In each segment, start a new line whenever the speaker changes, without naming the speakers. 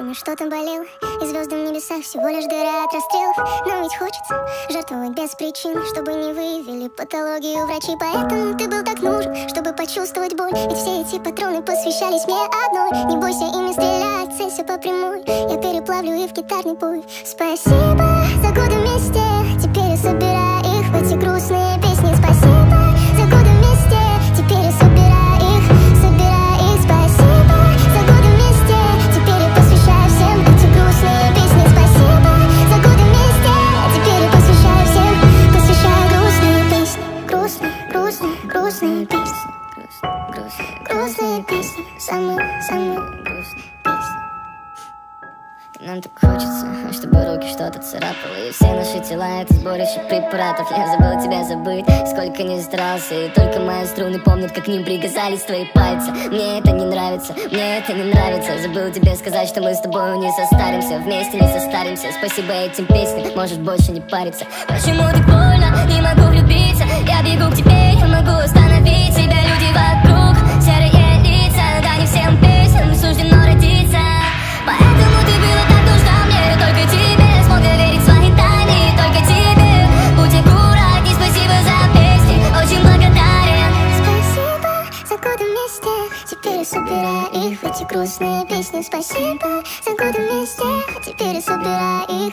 время что-то болел, и звезды в небесах всего лишь дыра от расстрелов. Нам ведь хочется жертвовать без причин, чтобы не выявили патологию врачи. Поэтому ты был так нужен, чтобы почувствовать боль. Ведь все эти патроны посвящались мне одной. Не бойся ими стрелять, целься по прямой. Я переплавлю их в гитарный бой. Спасибо за годы вместе, теперь я собираю их в эти грустные песни. Спасибо за годы вместе, теперь я собираю их. Спасибо за годы вместе, теперь я посвящаю всем эти грустные песни. Спасибо за годы вместе, теперь я посвящаю всем, посвящаю грустные песни. Грустные песни. Грустные песни, самые грустные песни.
Нам так хочется, чтобы руки что-то царапало. И все наши тела — это сборище препаратов. Я забыл тебя забыть, сколько не старался. И только мои струны помнят, как к ним прикасались твои пальцы. Мне это не нравится, мне это не нравится. Забыл тебе сказать, что мы с тобой не состаримся, вместе не состаримся. Спасибо этим песням, можешь больше не париться. Почему так больно, не могу влюбиться? Я бегу к тебе, я могу остановить тебя. Люди вокруг, серые лица, да не всем песням суждено родиться. Поэтому ты была так нужна мне, только тебе смог доверить свои тайны, только тебе. Будь аккуратней, спасибо за песни, очень благодарен.
Спасибо за годы вместе, теперь я собираю их в эти грустные песни. Спасибо за годы вместе, теперь я собираю их.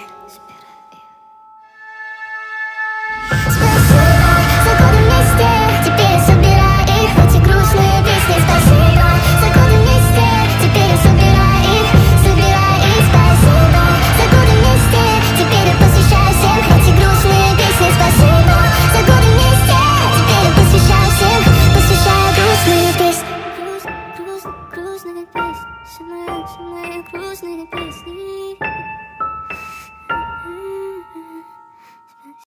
Спасибо за годы вместе, теперь я собираю их в эти грустные песни. Спасибо за годы вместе, теперь я собираю их. Спасибо за годы вместе, теперь я посвящаю всем эти грустные песни. Спасибо за годы вместе, теперь я посвящаю всем, посвящаю грустные песни.
Грустные песни, самые грустные песни.